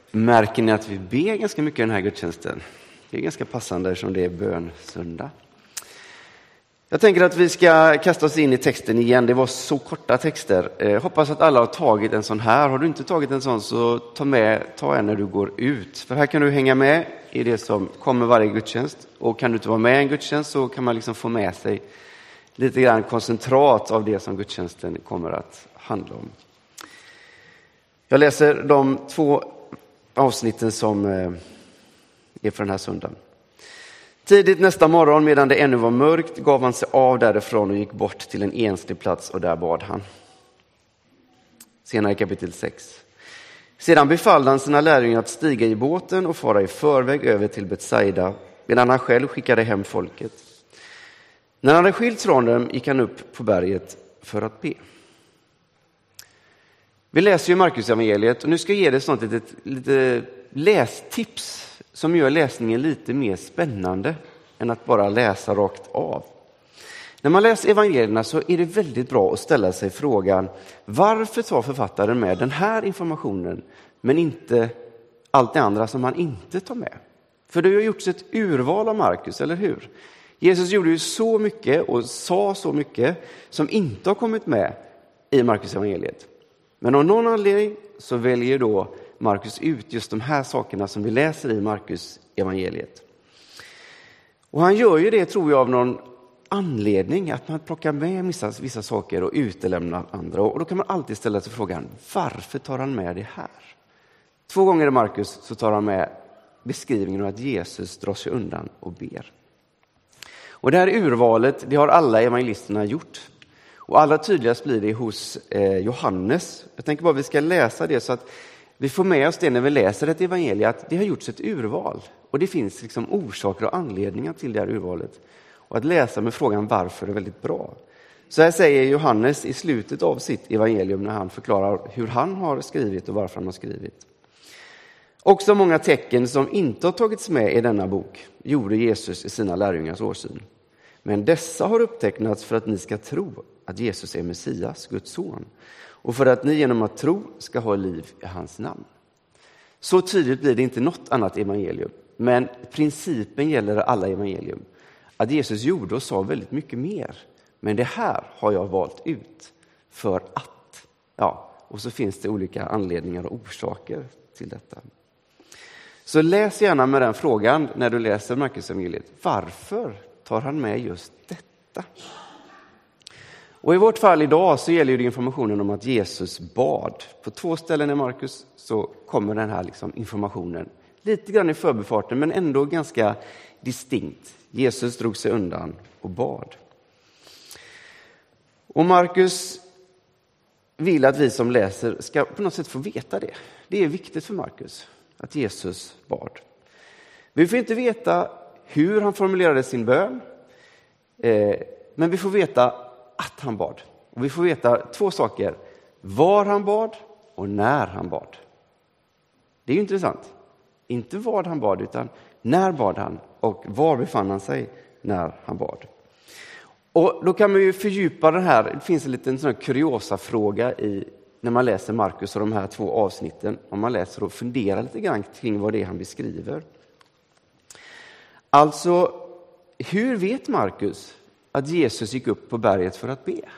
Märker ni att vi ber ganska mycket i den här gudstjänsten? Det är ganska passande som det är bönsöndag. Jag tänker att vi ska kasta oss in i texten igen. Det var så korta texter. Hoppas att alla har tagit en sån här. Har du inte tagit en sån så ta en när du går ut. För här kan du hänga med i det som kommer varje gudstjänst. Och kan du inte vara med i en gudstjänst så kan man liksom få med sig lite grann koncentrat av det som gudstjänsten kommer att handla om. Jag läser de 2 avsnitten som är för den här söndagen. Tidigt nästa morgon, medan det ännu var mörkt, gav han sig av därifrån och gick bort till en enslig plats och där bad han. Senare i kapitel 6. Sedan befallde han sina lärjungar att stiga i båten och fara i förväg över till Betsaida, medan han själv skickade hem folket. När han hade skilts från dem gick han upp på berget för att be. Vi läser ju Markus evangeliet och nu ska jag ge dig sånt lite lästips som gör läsningen lite mer spännande än att bara läsa rakt av. När man läser evangelierna så är det väldigt bra att ställa sig frågan: varför tar författaren med den här informationen men inte allt det andra som han inte tar med? För det har gjorts ett urval av Markus, eller hur? Jesus gjorde ju så mycket och sa så mycket som inte har kommit med i Markus evangeliet. Men av någon anledning så väljer då Markus ut just de här sakerna som vi läser i Markus evangeliet. Och han gör ju det, tror jag, av någon anledning, att man plockar med vissa saker och utelämnar andra. Och då kan man alltid ställa sig frågan: varför tar han med det här? 2 gånger i Markus så tar han med beskrivningen av att Jesus drar sig undan och ber. Och det här urvalet, det har alla evangelisterna gjort. Och allra tydligast blir det hos Johannes. Jag tänker bara att vi ska läsa det så att vi får med oss det när vi läser ett evangelie, att det har gjorts ett urval. Och det finns liksom orsaker och anledningar till det här urvalet. Och att läsa med frågan varför är väldigt bra. Så här säger Johannes i slutet av sitt evangelium när han förklarar hur han har skrivit och varför han har skrivit. Också många tecken som inte har tagits med i denna bok gjorde Jesus i sina lärjungars åsyn. Men dessa har upptecknats för att ni ska tro att Jesus är Messias, Guds son. Och för att ni genom att tro ska ha liv i hans namn. Så tydligt blir det inte något annat evangelium. Men principen gäller alla evangelium. Att Jesus gjorde och sa väldigt mycket mer. Men det här har jag valt ut för att. Ja, och så finns det olika anledningar och orsaker till detta. Så läs gärna med den frågan när du läser Markus evangeliet. Varför tar han med just detta? Och i vårt fall idag så gäller det informationen om att Jesus bad. På 2 ställen i Markus så kommer den här informationen lite grann i förbifarten, men ändå ganska distinkt. Jesus drog sig undan och bad. Och Markus vill att vi som läser ska på något sätt få veta det. Det är viktigt för Markus att Jesus bad. Vi får inte veta hur han formulerade sin bön, men vi får veta att han bad. Och vi får veta 2 saker: var han bad och när han bad. Det är ju intressant. Inte vad han bad, utan när bad han och var befann han sig när han bad. Och då kan man ju fördjupa det här. Det finns en liten sån här kuriosa-fråga när man läser Markus och de här 2 avsnitten. Om man läser och funderar lite grann kring vad det är han beskriver. Alltså, hur vet Markus att Jesus gick upp på berget för att be?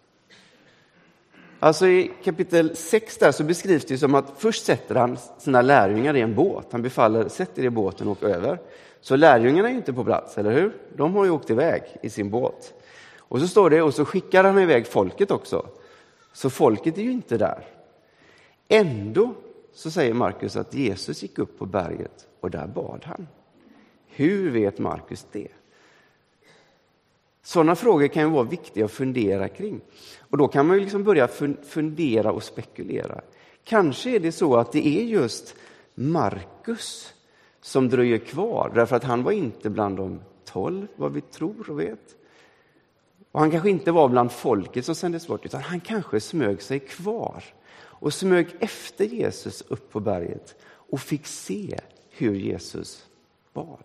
Alltså i kapitel 6 där så beskrivs det som att först sätter han sina lärjungar i en båt. Han befaller: sätt er i båten och åk över. Så lärjungarna är inte på plats, eller hur? De har ju åkt iväg i sin båt. Och så står det, och så skickar han iväg folket också. Så folket är ju inte där. Ändå så säger Markus att Jesus gick upp på berget och där bad han. Hur vet Markus det? Sådana frågor kan ju vara viktiga att fundera kring. Och då kan man ju börja fundera och spekulera. Kanske är det så att det är just Markus som dröjer kvar. Därför att han var inte bland de 12, vad vi tror och vet. Och han kanske inte var bland folket som sändes bort, utan han kanske smög sig kvar. Och smög efter Jesus upp på berget och fick se hur Jesus bad.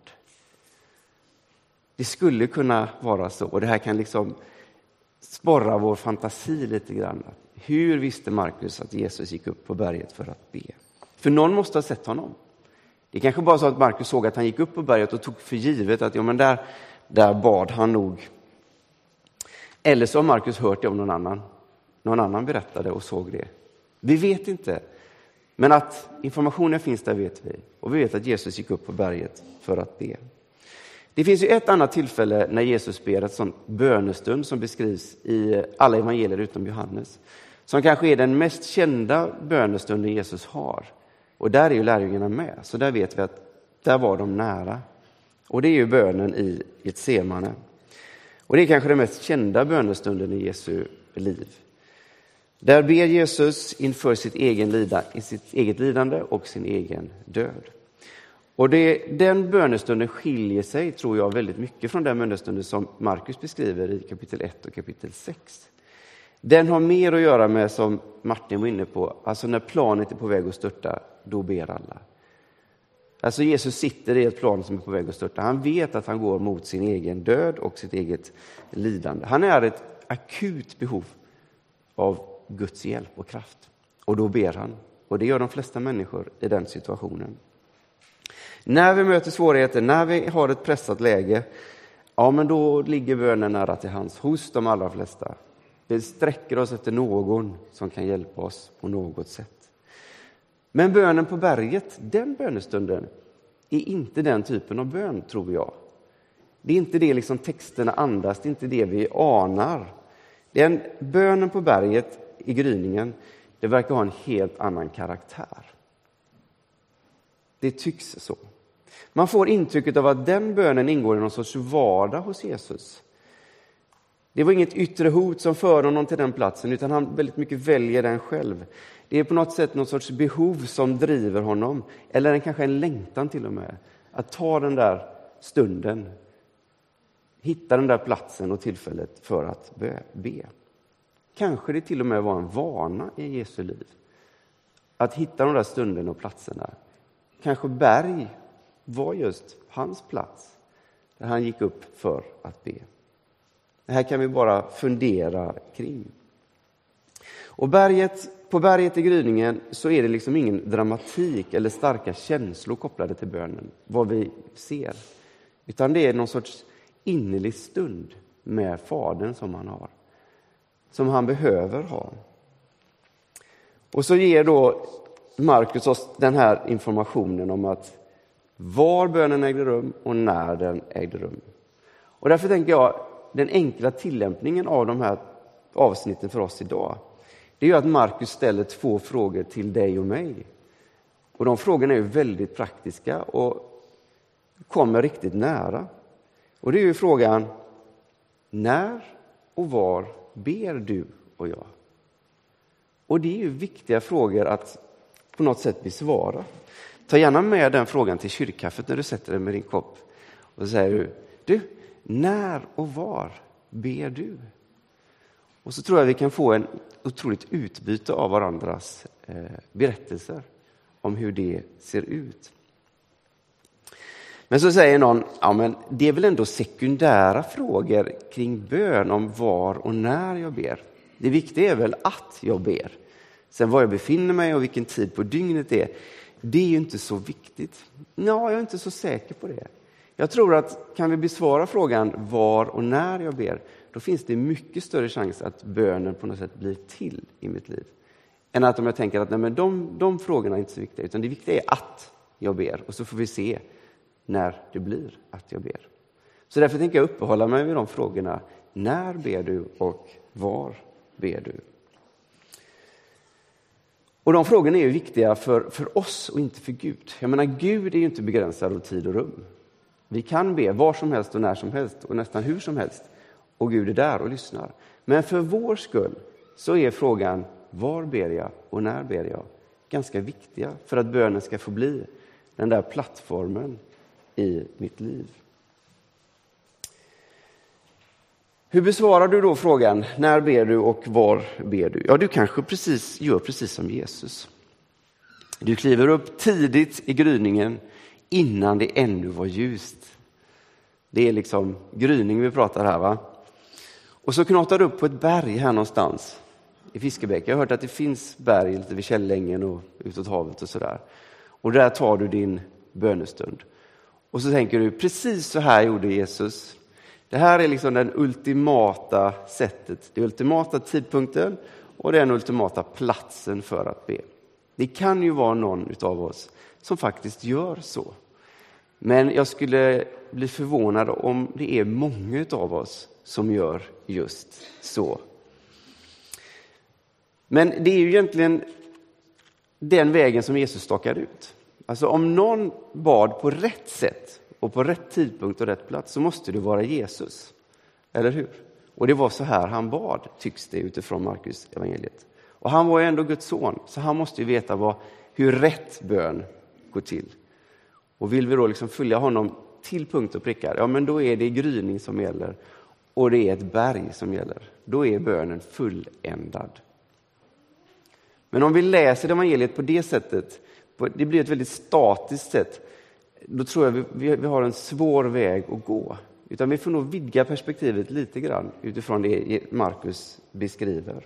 Det skulle kunna vara så. Och det här kan sporra vår fantasi lite grann. Hur visste Markus att Jesus gick upp på berget för att be? För någon måste ha sett honom. Det är kanske bara så att Markus såg att han gick upp på berget och tog för givet att där bad han nog. Eller så har Markus hört det om någon annan. Någon annan berättade och såg det. Vi vet inte. Men att informationen finns där vet vi. Och vi vet att Jesus gick upp på berget för att be. Det finns ju ett annat tillfälle när Jesus ber ett sånt bönestund som beskrivs i alla evangelier utom Johannes. Som kanske är den mest kända bönestunden Jesus har. Och där är ju lärjungarna med. Så där vet vi att där var de nära. Och det är ju bönen i Getsemane. Och det är kanske den mest kända bönestunden i Jesu liv. Där ber Jesus inför sitt eget lidande och sin egen död. Och den bönestunden skiljer sig, tror jag, väldigt mycket från den bönestunden som Markus beskriver i kapitel 1 och kapitel 6. Den har mer att göra med, som Martin var inne på, alltså när planet är på väg att störta, då ber alla. Alltså Jesus sitter i ett plan som är på väg att störta. Han vet att han går mot sin egen död och sitt eget lidande. Han är ett akut behov av Guds hjälp och kraft. Och då ber han. Och det gör de flesta människor i den situationen. När vi möter svårigheter, när vi har ett pressat läge, ja, men då ligger bönen nära till hands hos de allra flesta. Vi sträcker oss efter någon som kan hjälpa oss på något sätt. Men bönen på berget, den bönestunden, är inte den typen av bön, tror jag. Det är inte det liksom texterna andas, det är inte det vi anar. Den bönen på berget i gryningen, det verkar ha en helt annan karaktär. Det tycks så. Man får intrycket av att den bönen ingår i någon sorts vardag hos Jesus. Det var inget yttre hot som för honom till den platsen, utan han väldigt mycket väljer den själv. Det är på något sätt någon sorts behov som driver honom, eller kanske en längtan till och med, att ta den där stunden, hitta den där platsen och tillfället för att be. Kanske det till och med var en vana i Jesu liv, att hitta de där stunderna och platserna. Kanske berg var just hans plats, där han gick upp för att be. Det här kan vi bara fundera kring. Och på berget i gryningen så är det liksom ingen dramatik eller starka känslor kopplade till bönen, vad vi ser. Utan det är någon sorts innerlig stund med Fadern som han har. Som han behöver ha. Och så ger då Markus oss den här informationen om att var bönen ägde rum och när den ägde rum. Och därför tänker jag, den enkla tillämpningen av de här avsnitten för oss idag, det är ju att Markus ställer 2 frågor till dig och mig. Och de frågorna är ju väldigt praktiska och kommer riktigt nära. Och det är ju frågan, när och var ber du och jag? Och det är ju viktiga frågor att på något sätt besvara. Ta gärna med den frågan till kyrkkaffet när du sätter dig med din kopp. Och så säger du, när och var ber du? Och så tror jag vi kan få en otroligt utbyte av varandras berättelser om hur det ser ut. Men så säger någon, ja men det är väl ändå sekundära frågor kring bön om var och när jag ber. Det viktiga är väl att jag ber. Sen var jag befinner mig och vilken tid på dygnet det är ju inte så viktigt. Jag är inte så säker på det. Jag tror att kan vi besvara frågan var och när jag ber, då finns det mycket större chans att bönen på något sätt blir till i mitt liv. Än att om jag tänker att nej, men de frågorna är inte så viktiga, utan det viktiga är att jag ber. Och så får vi se när det blir att jag ber. Så därför tänker jag uppehålla mig vid de frågorna. När ber du och var ber du? Och de frågorna är ju viktiga för oss och inte för Gud. Jag menar, Gud är ju inte begränsad av tid och rum. Vi kan be var som helst och när som helst och nästan hur som helst. Och Gud är där och lyssnar. Men för vår skull så är frågan var ber jag och när ber jag ganska viktiga för att bönen ska få bli den där plattformen i mitt liv. Hur besvarar du då frågan när ber du och var ber du? Ja, du kanske gör precis som Jesus. Du kliver upp tidigt i gryningen innan det ännu var ljust. Det är liksom gryning vi pratar här, va? Och så knatar du upp på ett berg här någonstans. i Fiskebäck. Jag har hört att det finns berg lite vid Källängen och utåt havet och sådär. Och där tar du din bönestund. Och så tänker du, precis så här gjorde Jesus. Det här är liksom den ultimata sättet, den ultimata tidpunkten och den ultimata platsen för att be. Det kan ju vara någon av oss som faktiskt gör så. Men jag skulle bli förvånad om det är många av oss som gör just så. Men det är ju egentligen den vägen som Jesus stakade ut. Alltså om någon bad på rätt sätt och på rätt tidpunkt och rätt plats så måste det vara Jesus. Eller hur? Och det var så här han bad, tycks det utifrån Markus evangeliet. Och han var ju ändå Guds son, så han måste ju veta hur rätt bön går till. Och vill vi då liksom följa honom till punkt och prickar, ja men då är det gryning som gäller och det är ett berg som gäller. Då är bönen fulländad. Men om vi läser evangeliet på det sättet, det blir ett väldigt statiskt sätt, då tror jag vi har en svår väg att gå. Utan vi får nog vidga perspektivet lite grann utifrån det Markus beskriver.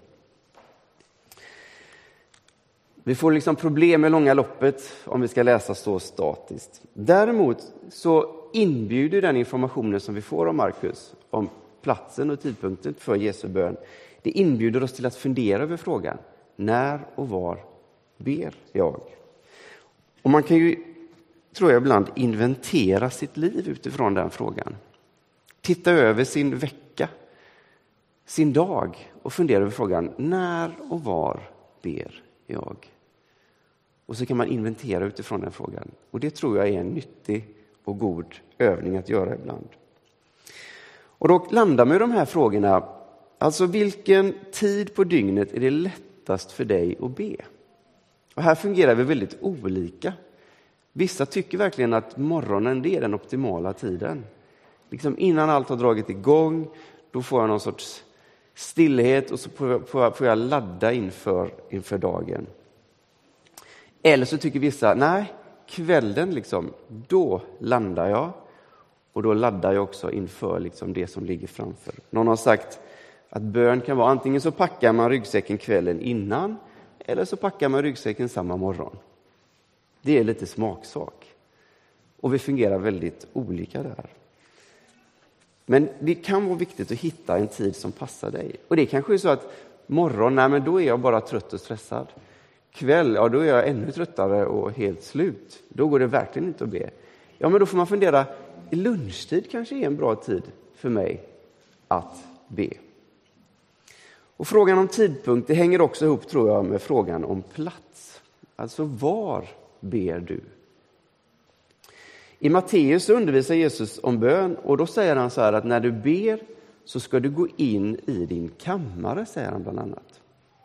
Vi får liksom problem med långa loppet om vi ska läsa så statiskt. Däremot så inbjuder den informationen som vi får av Markus om platsen och tidpunkten för Jesu bön. Det inbjuder oss till att fundera över frågan. När och var ber jag? Och man kan ju, tror jag, ibland inventera sitt liv utifrån den frågan. Titta över sin vecka, sin dag och fundera över frågan. När och var ber jag? Och så kan man inventera utifrån den frågan. Och det tror jag är en nyttig och god övning att göra ibland. Och då landar man i de här frågorna. Alltså vilken tid på dygnet är det lättast för dig att be? Och här fungerar vi väldigt olika. Vissa tycker verkligen att morgonen det är den optimala tiden. Liksom innan allt har dragit igång, då får jag någon sorts stillhet och så får jag ladda inför dagen. Eller så tycker vissa, nej, kvällen liksom, då landar jag. Och då laddar jag också inför liksom det som ligger framför. Någon har sagt att bön kan vara antingen så packar man ryggsäcken kvällen innan eller så packar man ryggsäcken samma morgon. Det är lite smaksak. Och vi fungerar väldigt olika där. Men det kan vara viktigt att hitta en tid som passar dig. Och det kanske är så att morgon, nej men då är jag bara trött och stressad. Kväll, ja då är jag ännu tröttare och helt slut. Då går det verkligen inte att be. Ja men då får man fundera, lunchtid kanske är en bra tid för mig att be. Och frågan om tidpunkt, det hänger också ihop tror jag med frågan om plats. Alltså var ber du? I Matteus undervisar Jesus om bön och då säger han så här att när du ber så ska du gå in i din kammare, säger han bland annat.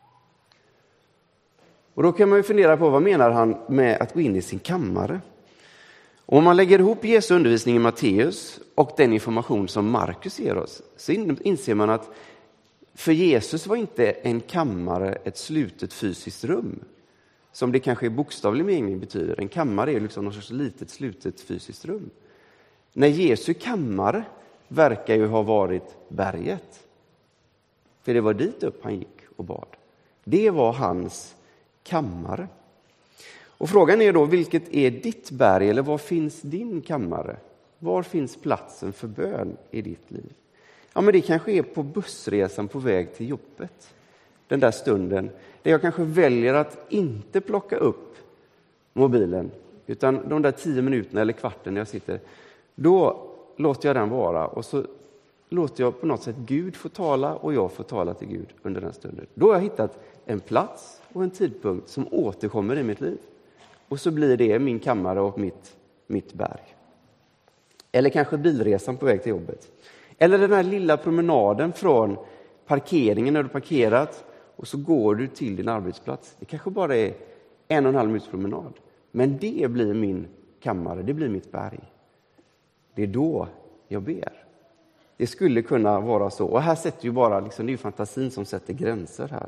Och då kan man ju fundera på vad menar han med att gå in i sin kammare? Och om man lägger ihop Jesu undervisning i Matteus och den information som Markus ger oss så inser man att för Jesus var inte en kammare ett slutet fysiskt rum. Som det kanske i bokstavlig mening betyder. En kammare är liksom något sorts litet slutet fysiskt rum. När Jesu kammare verkar ju ha varit berget. För det var dit upp han gick och bad. Det var hans kammare. Och frågan är då, vilket är ditt berg eller var finns din kammare? Var finns platsen för bön i ditt liv? Ja men det kanske är på bussresan på väg till jobbet. Den där stunden där jag kanske väljer att inte plocka upp mobilen utan de där 10 minuterna eller kvarten när jag sitter, då låter jag den vara och så låter jag på något sätt Gud få tala och jag får tala till Gud under den stunden. Då har jag hittat en plats och en tidpunkt som återkommer i mitt liv. Och så blir det min kammare och mitt berg. Eller kanske bilresan på väg till jobbet. Eller den här lilla promenaden från parkeringen när du parkerat och så går du till din arbetsplats. Det kanske bara är 1,5 minuters promenad. Men det blir min kammare, det blir mitt berg. Det är då jag ber. Det skulle kunna vara så. Och här sätter ju bara, liksom, det är ju fantasin som sätter gränser här.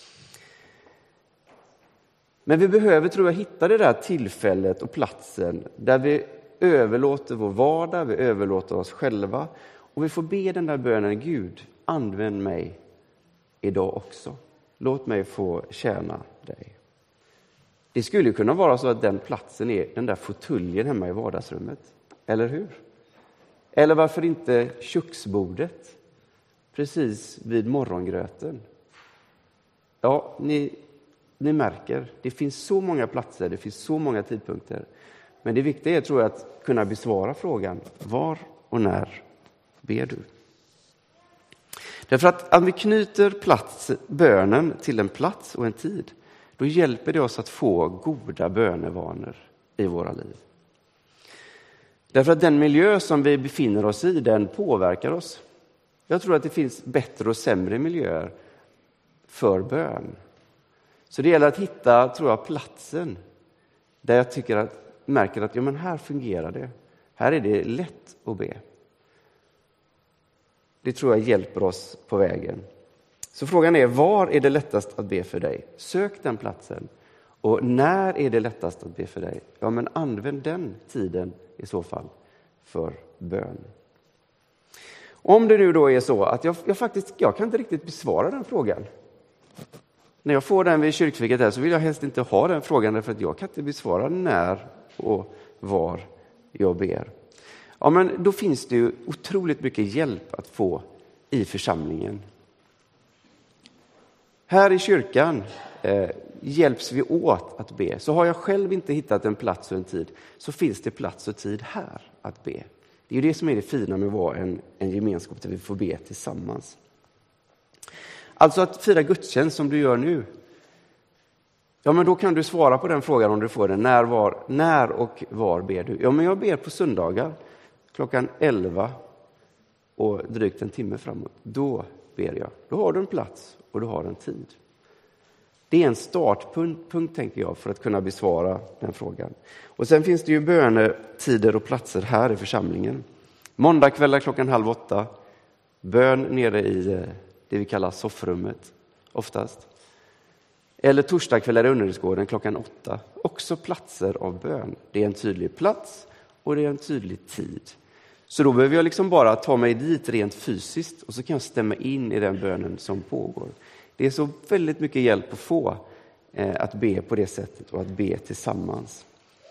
Men vi behöver, tror jag, hitta det där tillfället och platsen där vi överlåter vår vardag, vi överlåter oss själva och vi får be den där bönen, Gud, använd mig idag också. låt mig få tjäna dig. Det skulle kunna vara så att den platsen är den där fåtöljen hemma i vardagsrummet. Eller hur? Eller varför inte köksbordet precis vid morgongröten? Ja, ni märker, det finns så många platser, det finns så många tidpunkter. Men det viktiga är, tror jag, att kunna besvara frågan: var och när ber du? Därför att vi knyter bönen till en plats och en tid, då hjälper det oss att få goda bönevanor i våra liv. Därför att den miljö som vi befinner oss i, den påverkar oss. Jag tror att det finns bättre och sämre miljöer för bön. Så det gäller att hitta, tror jag, platsen där jag märker att men här fungerar det. Här är det lätt att be. Det tror jag hjälper oss på vägen. Så frågan är, var är det lättast att be för dig? Sök den platsen. Och när är det lättast att be för dig? Ja, men använd den tiden i så fall för bön. Om det nu då är så att jag kan inte riktigt besvara den frågan. När jag får den vid kyrkfiket här så vill jag helst inte ha den frågan, därför att jag kan inte besvara när och var jag ber. Ja, men då finns det ju otroligt mycket hjälp att få i församlingen. Här i kyrkan hjälps vi åt att be. Så har jag själv inte hittat en plats och en tid, så finns det plats och tid här att be. Det är ju det som är det fina med att vara en gemenskap där vi får be tillsammans. Alltså att fira gudstjänst som du gör nu. Ja, men då kan du svara på den frågan om du får den. När och var ber du? Ja, men jag ber på söndagar klockan 11 och drygt en timme framåt. Då ber jag. Då har du en plats och du har en tid. Det är en startpunkt, tänker jag, för att kunna besvara den frågan. Och sen finns det ju bönetider och platser här i församlingen. Måndagkvällar klockan 7:30. Bön nere i det vi kallar soffrummet oftast. Eller torsdagkvällar i undervisningsgården klockan 8. Också platser av bön. Det är en tydlig plats och det är en tydlig tid. Så då behöver jag liksom bara ta mig dit rent fysiskt och så kan jag stämma in i den bönen som pågår. Det är så väldigt mycket hjälp att få att be på det sättet och att be tillsammans.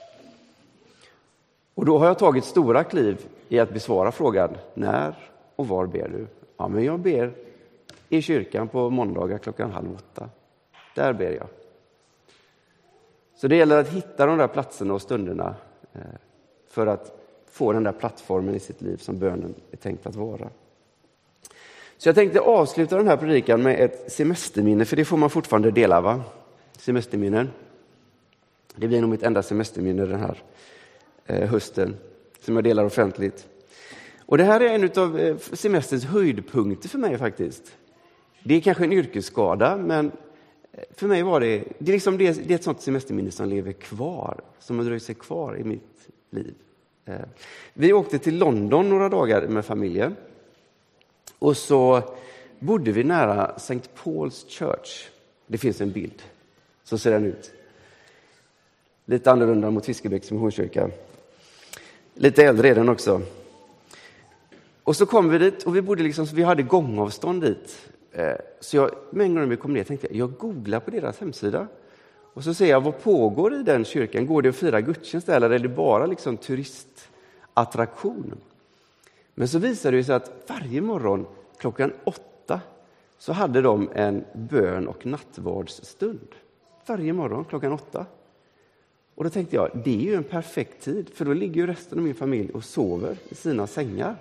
Och då har jag tagit stora kliv i att besvara frågan: när och var ber du? Ja, men jag ber i kyrkan på måndagar klockan 7:30. Där ber jag. Så det gäller att hitta de där platserna och stunderna för att få den där plattformen i sitt liv som bönen är tänkt att vara. Så jag tänkte avsluta den här predikan med ett semesterminne, för det får man fortfarande dela, va? Semesterminnen. Det blir nog mitt enda semesterminne den här hösten som jag delar offentligt. Och det här är en av semesterns höjdpunkter för mig faktiskt. Det är kanske en yrkesskada, men för mig var det är ett sånt semesterminne som lever kvar, som har dröjt sig kvar i mitt liv. Vi åkte till London några dagar med familjen. Och så bodde vi nära St. Paul's Church. Det finns en bild. Så ser den ut. Lite annorlunda mot Fiskebäcks missionskyrka. Lite äldre är den också. Och så kom vi dit och vi bodde vi hade gångavstånd dit. Så med en gång när vi kom ner tänkte jag googlar på deras hemsida. Och så ser jag, vad pågår i den kyrkan? Går det att fira gudstjänst eller är det bara turistattraktion? Men så visade det sig att varje morgon klockan 8 så hade de en bön- och nattvardsstund. Varje morgon klockan 8. Och då tänkte jag, det är ju en perfekt tid, för då ligger ju resten av min familj och sover i sina sängar.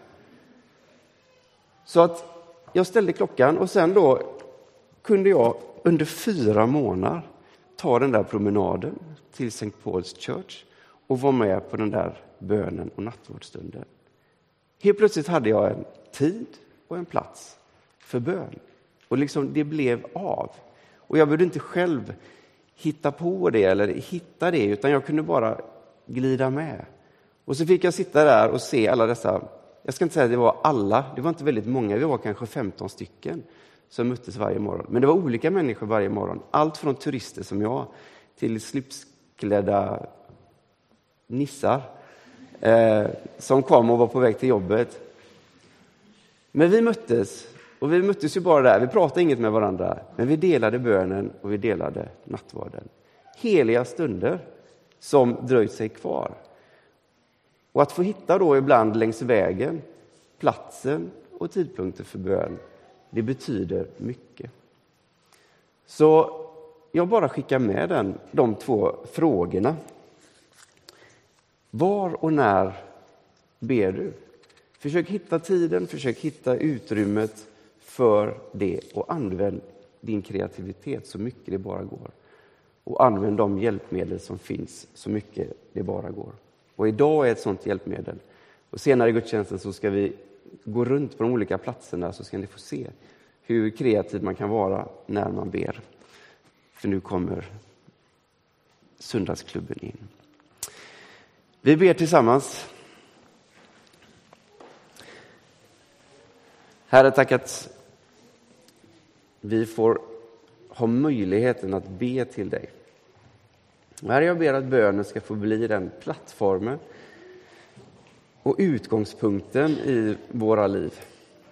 Så att jag ställde klockan och sen då kunde jag under 4 månader ta den där promenaden till St. Paul's Church och vara med på den där bönen och nattvardsstunden. Helt plötsligt hade jag en tid och en plats för bön. Och det blev av. Och jag behövde inte själv hitta på det eller hitta det, utan jag kunde bara glida med. Och så fick jag sitta där och se alla dessa, jag ska inte säga att det var alla, det var inte väldigt många, vi var kanske 15 stycken som möttes varje morgon. Men det var olika människor varje morgon. Allt från turister som jag till slipsklädda nissar som kom och var på väg till jobbet. Men vi möttes Och vi möttes ju bara där, vi pratade inget med varandra, men vi delade bönen och vi delade nattvarden. Heliga stunder som dröjt sig kvar. Och att få hitta då ibland längs vägen platsen och tidpunkter för bön, det betyder mycket. Så jag bara skickar med de 2 frågorna. Var och när ber du? Försök hitta tiden, försök hitta utrymmet för det och använd din kreativitet så mycket det bara går. Och använd de hjälpmedel som finns så mycket det bara går. Och idag är ett sådant hjälpmedel. Och senare i gudstjänsten så ska vi gå runt på de olika platserna så ska ni få se hur kreativ man kan vara när man ber. För nu kommer söndagsklubben in. Vi ber tillsammans. Herre, tack att vi får ha möjligheten att be till dig. Herre, jag ber att bönen ska få bli den plattformen och utgångspunkten i våra liv.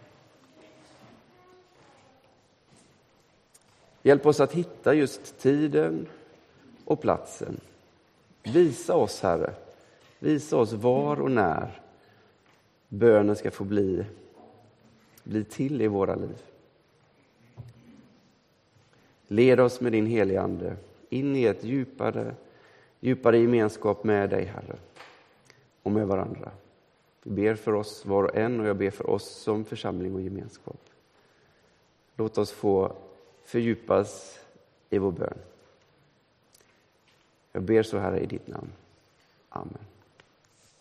Hjälp oss att hitta just tiden och platsen. Visa oss, Herre. Visa oss var och när bönen ska få bli till i våra liv. Led oss med din heliga ande in i ett djupare gemenskap med dig, Herre, och med varandra. Vi ber för oss var och en, och jag ber för oss som församling och gemenskap. Låt oss få fördjupas i vår bön. Jag ber så, Herre, i ditt namn. Amen.